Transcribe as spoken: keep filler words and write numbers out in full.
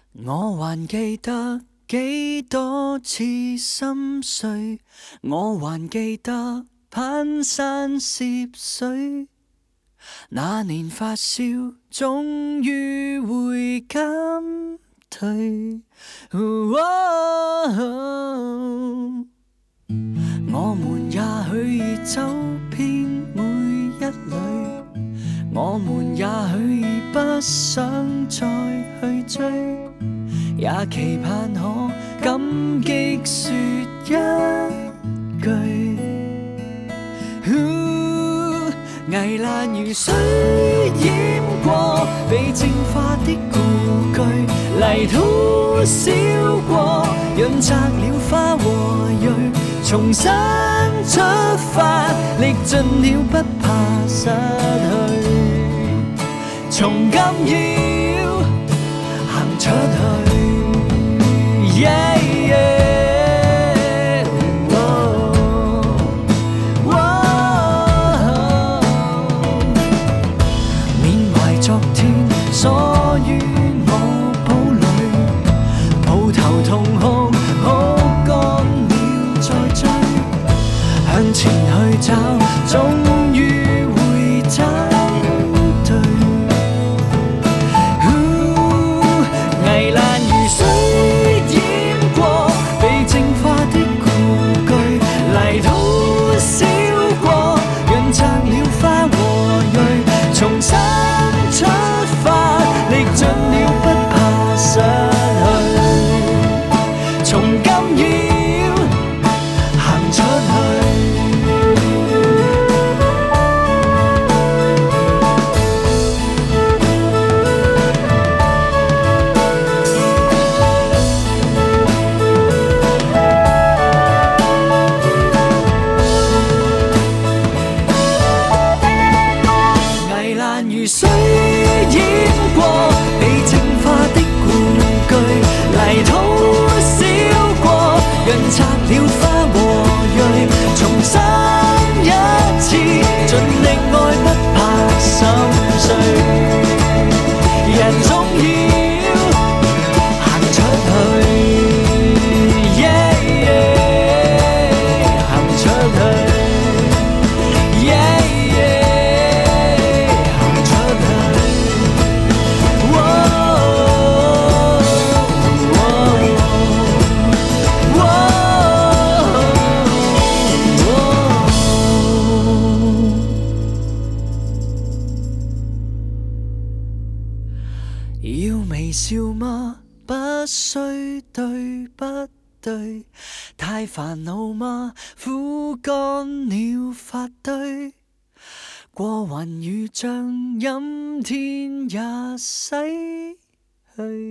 我還記得幾多次心碎，我還記得攀山涉水，那年發燒終於會減退。哦哦我們也許已走遍每一里，我們也許已不想再去追，也期盼可感激說一句。危難如水淹過被淨化的故居，泥土燒過潤澤了花和蕊，重新出發歷盡了不怕失去，從今要行出去。Yeah, yeah, oh, oh, 緬懷昨天鎖於我堡壘，抱頭痛哭，哭乾了再追，向前去找，終於會找對。危難如水淹過被淨化的故居，泥土燒過潤澤了花和蕊，重新出發歷盡了不怕失去，從今要行出去。危難如水淹過被淨化的故居，泥土燒過潤澤了花和蕊，重生一次盡力愛不怕心碎，人總要行出去。Yeah, yeah, 行出去。Yeah, yeah, 行出去。Whoa, whoa, whoa, 要微笑嗎？不需對不對？太煩惱嗎？枯乾了髮堆，過雲雨將陰天也洗去。